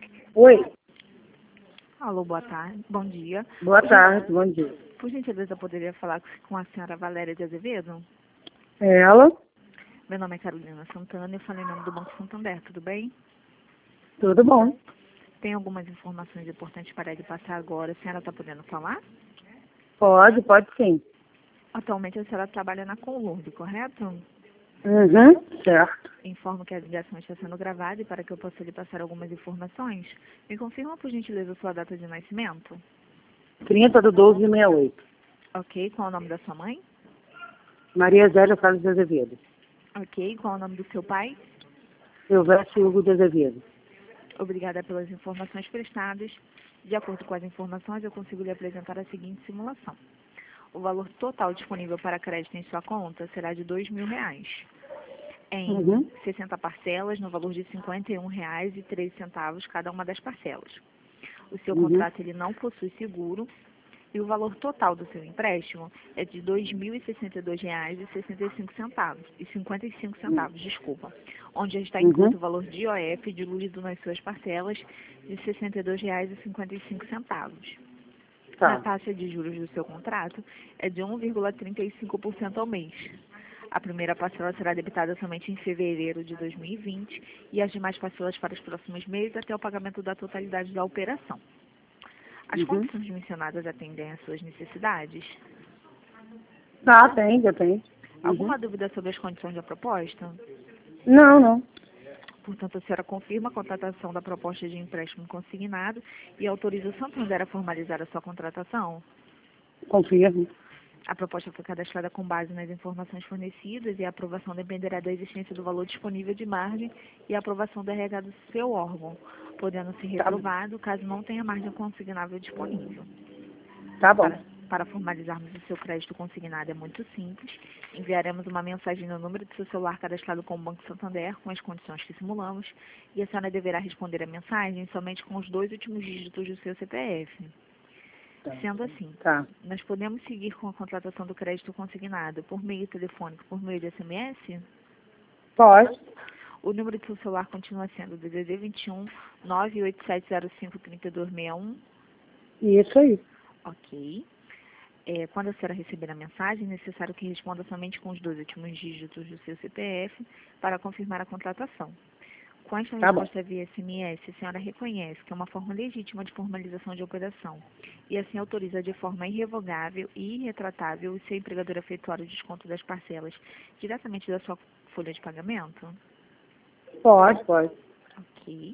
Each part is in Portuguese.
Oi, Alô, boa tarde. Bom dia. boa tarde, bom dia. Por gentileza, eu poderia falar com a senhora Valéria de Azevedo? É ela? Meu nome é Carolina Santana e eu falei em nome do Banco Santander, tudo bem? Tudo bom? Tem algumas informações importantes para lhe passar agora. A senhora está podendo falar? Pode sim. Atualmente a senhora trabalha na Conlurb, correto? Uhum, certo. Informo que a ligação está sendo gravada e para que eu possa lhe passar algumas informações, me confirma, por gentileza, sua data de nascimento? 30/12/68. Ok, qual é o nome da sua mãe? Maria Zélia Carlos de Azevedo. Ok, qual é o nome do seu pai? Silvestre Hugo de Azevedo. Obrigada pelas informações prestadas. De acordo com as informações, eu consigo lhe apresentar a seguinte simulação. O valor total disponível para crédito em sua conta será de R$ 2.000, em Uhum, 60 parcelas, no valor de R$ 51,13 cada uma das parcelas. O seu uhum, contrato ele não possui seguro e o valor total do seu empréstimo é de R$ 2.062,55, desculpa, onde já está incluso uhum. o valor de IOF diluído nas suas parcelas de R$ 62,55. A Tá. taxa de juros do seu contrato é de 1,35% ao mês. A primeira parcela será debitada somente em fevereiro de 2020 e as demais parcelas para os próximos meses até o pagamento da totalidade da operação. As Uhum. condições mencionadas atendem às suas necessidades? Tá, tem. Uhum. Alguma dúvida sobre as condições da proposta? Não. Portanto, a senhora confirma a contratação da proposta de empréstimo consignado e autoriza o Santander a formalizar a sua contratação? Confirmo. A proposta foi cadastrada com base nas informações fornecidas e a aprovação dependerá da existência do valor disponível de margem e a aprovação do RH do seu órgão, podendo ser Tá, reprovado caso não tenha margem consignável disponível. tá bom. Para formalizarmos o seu crédito consignado é muito simples. Enviaremos uma mensagem no número do seu celular cadastrado com o Banco Santander com as condições que simulamos e a senhora deverá responder a mensagem somente com os 2 últimos dígitos do seu CPF. Tá. Sendo assim, Tá. nós podemos seguir com a contratação do crédito consignado por meio telefônico, por meio de SMS? Pode. O número do seu celular continua sendo DDD 21 98705 3261. Isso aí. Ok. Quando a senhora receber a mensagem, é necessário que responda somente com os 2 últimos dígitos do seu CPF para confirmar a contratação. Com esta Tá bom. resposta via SMS, a senhora reconhece que é uma forma legítima de formalização de operação e assim autoriza de forma irrevogável e irretratável o seu empregador a efetuar o desconto das parcelas diretamente da sua folha de pagamento? Pode. Ok.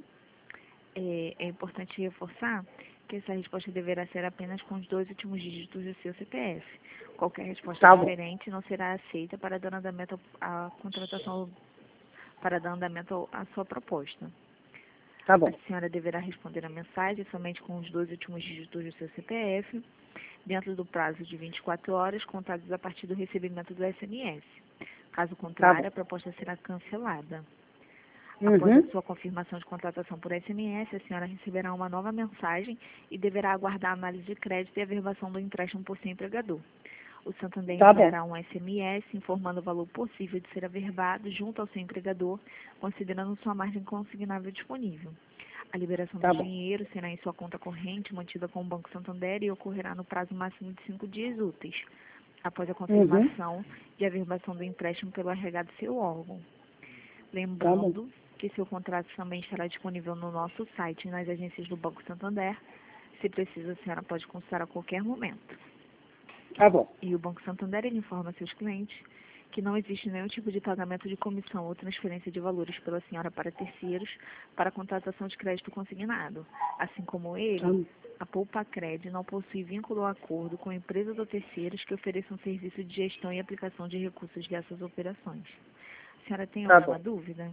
É importante reforçar que essa resposta deverá ser apenas com os 2 últimos dígitos do seu CPF. Qualquer resposta Tá bom. diferente não será aceita para dar andamento à contratação, para dar andamento à sua proposta. Tá A bom. senhora deverá responder a mensagem somente com os 2 últimos dígitos do seu CPF, dentro do prazo de 24 horas, contados a partir do recebimento do SMS. Caso Tá contrário, bom. a proposta será cancelada. Após a Uhum. sua confirmação de contratação por SMS, a senhora receberá uma nova mensagem e deverá aguardar a análise de crédito e a averbação do empréstimo por seu empregador. O Santander Tá bom. enviará um SMS informando o valor possível de ser averbado junto ao seu empregador, considerando sua margem consignável disponível. A liberação do Tá bom. dinheiro será em sua conta corrente, mantida com o Banco Santander e ocorrerá no prazo máximo de 5 dias úteis, após a Uhum. confirmação de averbação do empréstimo pelo RH do seu órgão. Tá bom. Lembrando que seu contrato também estará disponível no nosso site e nas agências do Banco Santander. Se precisa, a senhora pode consultar a qualquer momento. Tá bom. E o Banco Santander ele informa a seus clientes que não existe nenhum tipo de pagamento de comissão ou transferência de valores pela senhora para terceiros para a contratação de crédito consignado. Assim como Tá, ele, a Poupacred não possui vínculo ou acordo com empresas ou terceiros que ofereçam serviço de gestão e aplicação de recursos dessas operações. A senhora tem tá alguma bom. dúvida?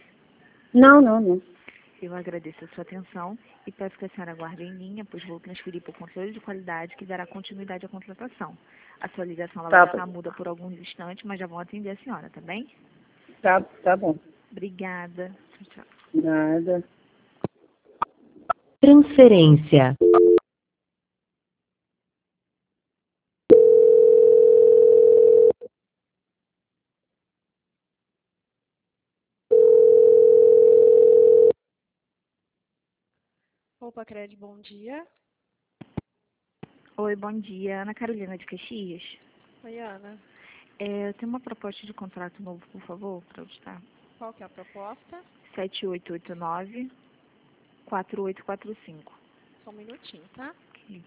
Não. Eu agradeço a sua atenção e peço que a senhora aguarde em linha, pois vou transferir para o controle de qualidade que dará continuidade à contratação. A sua ligação ela vai Tá bom. ficar muda por alguns instantes, mas já vão atender a senhora, tá bem? Tá bom. Obrigada. Tchau. Nada. Transferência. Opa, Cred, bom dia. Oi, bom dia. Ana Carolina de Caxias. Oi, Ana. Eu tenho uma proposta de contrato novo, por favor, para eu estar. Qual que é a proposta? 7889-4845. Só um minutinho, tá? Ok.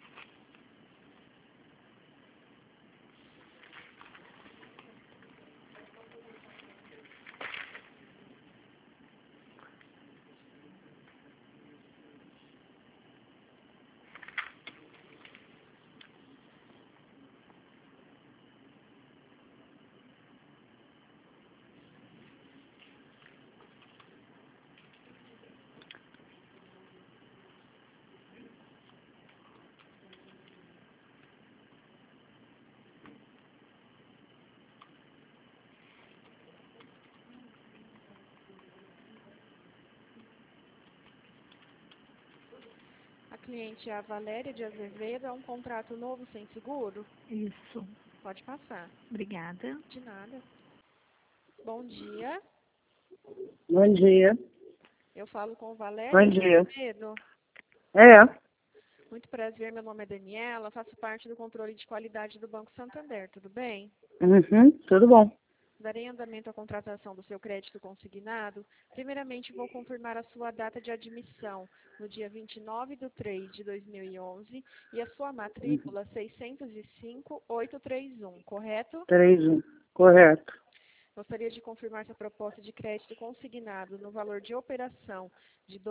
A cliente é a Valéria de Azevedo, é um contrato novo sem seguro? Isso. Pode passar. Obrigada. De nada. Bom dia. Bom dia. Eu falo com Valéria Bom de dia. Azevedo. É. Muito prazer, meu nome é Daniela, faço parte do controle de qualidade do Banco Santander, tudo bem? Uhum, tudo bom. Darei andamento à contratação do seu crédito consignado. Primeiramente, vou confirmar a sua data de admissão no dia 29/3/2011 e a sua matrícula 605-831, correto? 3-1. Correto. Gostaria de confirmar sua proposta de crédito consignado no valor de operação de R$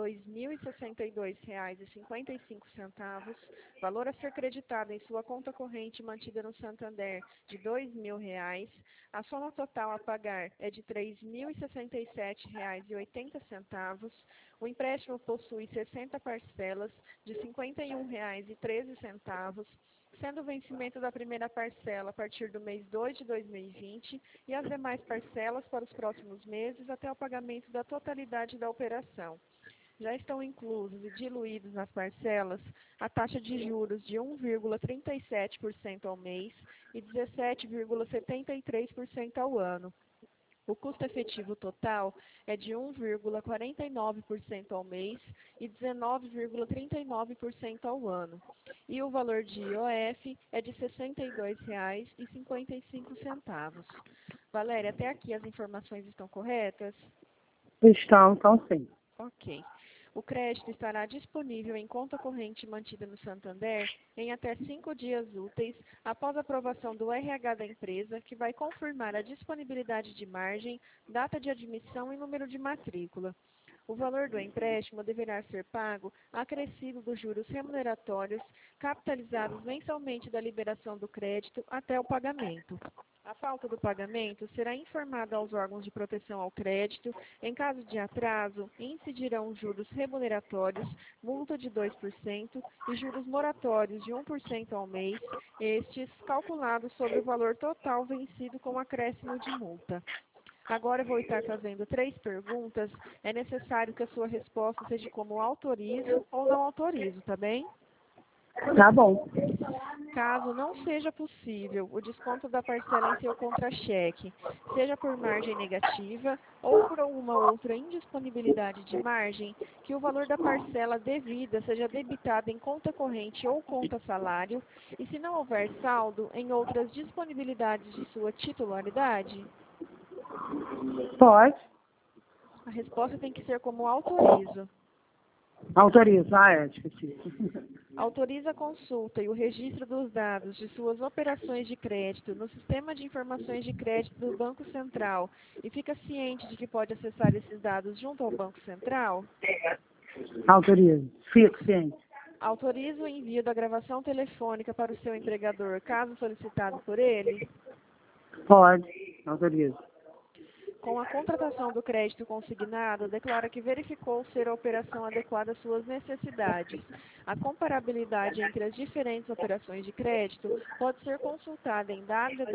2.062,55, valor a ser creditado em sua conta corrente mantida no Santander de R$ 2.000. A soma total a pagar é de R$ 3.067,80. O empréstimo possui 60 parcelas de R$ 51,13, sendo o vencimento da primeira parcela a partir do mês 2 de 2020 e as demais parcelas para os próximos meses até o pagamento da totalidade da operação. Já estão inclusos e diluídos nas parcelas a taxa de juros de 1,37% ao mês e 17,73% ao ano. O custo efetivo total é de 1,49% ao mês e 19,39% ao ano. E o valor de IOF é de R$ 62,55. Valéria, até aqui as informações estão corretas? Então sim. Ok. O crédito estará disponível em conta corrente mantida no Santander em até 5 dias úteis após a aprovação do RH da empresa, que vai confirmar a disponibilidade de margem, data de admissão e número de matrícula. O valor do empréstimo deverá ser pago acrescido dos juros remuneratórios capitalizados mensalmente da liberação do crédito até o pagamento. A falta do pagamento será informada aos órgãos de proteção ao crédito. Em caso de atraso, incidirão juros remuneratórios, multa de 2% e juros moratórios de 1% ao mês, estes calculados sobre o valor total vencido com acréscimo de multa. Agora eu vou estar fazendo 3 perguntas. É necessário que a sua resposta seja como autorizo ou não autorizo, tá bem? Tá bom. Caso não seja possível o desconto da parcela em seu contra-cheque, seja por margem negativa ou por alguma outra indisponibilidade de margem, que o valor da parcela devida seja debitado em conta corrente ou conta salário, e se não houver saldo, em outras disponibilidades de sua titularidade? Pode. A resposta tem que ser como autorizo. Autorizo. Esqueci. Autoriza a consulta e o registro dos dados de suas operações de crédito no Sistema de Informações de Crédito do Banco Central e fica ciente de que pode acessar esses dados junto ao Banco Central? Autorizo. Fico ciente. Autoriza o envio da gravação telefônica para o seu empregador, caso solicitado por ele? Pode. Autorizo. Com a contratação do crédito consignado, declara que verificou ser a operação adequada às suas necessidades. A comparabilidade entre as diferentes operações de crédito pode ser consultada em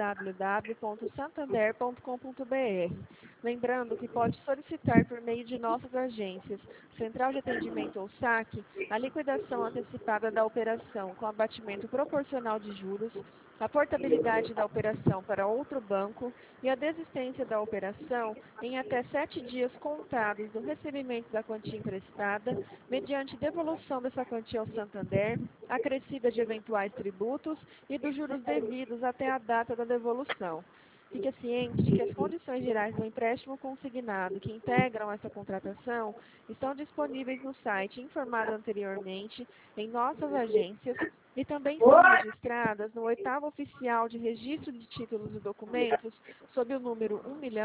www.santander.com.br. Lembrando que pode solicitar por meio de nossas agências, Central de Atendimento ou SAC, a liquidação antecipada da operação com abatimento proporcional de juros, a portabilidade da operação para outro banco e a desistência da operação contratação em até 7 dias contados do recebimento da quantia emprestada, mediante devolução dessa quantia ao Santander, acrescida de eventuais tributos e dos juros devidos até a data da devolução. Fique ciente de que as condições gerais do empréstimo consignado que integram essa contratação estão disponíveis no site informado anteriormente, em nossas agências, e também são registradas no 8º Oficial de Registro de Títulos e Documentos, sob o número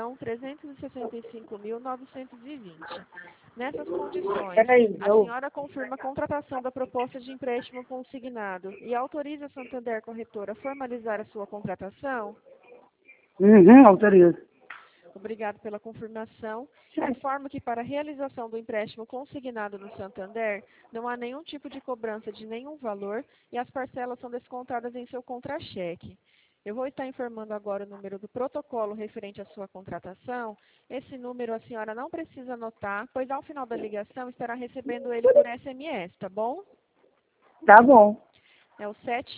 1.365.920. Nessas condições, Peraí, a senhora confirma a contratação da proposta de empréstimo consignado e autoriza a Santander Corretora a formalizar a sua contratação? Autorizo. Obrigado pela confirmação. Informo que para a realização do empréstimo consignado no Santander, não há nenhum tipo de cobrança de nenhum valor e as parcelas são descontadas em seu contra-cheque. Eu vou estar informando agora o número do protocolo referente à sua contratação. Esse número a senhora não precisa anotar, pois ao final da ligação estará recebendo ele por SMS, tá bom? Tá bom. É o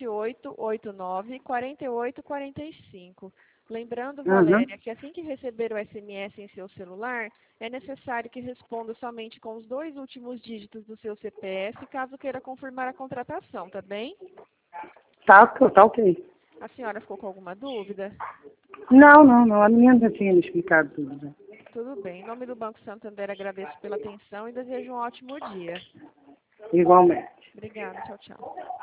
7889-4845. Lembrando, Valéria, que assim que receber o SMS em seu celular, é necessário que responda somente com os 2 últimos dígitos do seu CPF, caso queira confirmar a contratação, tá bem? Tá ok. A senhora ficou com alguma dúvida? Não. A menina já tinha me explicado tudo. Já. Tudo bem. Em nome do Banco Santander, agradeço pela atenção e desejo um ótimo dia. Igualmente. Obrigada. Tchau, tchau.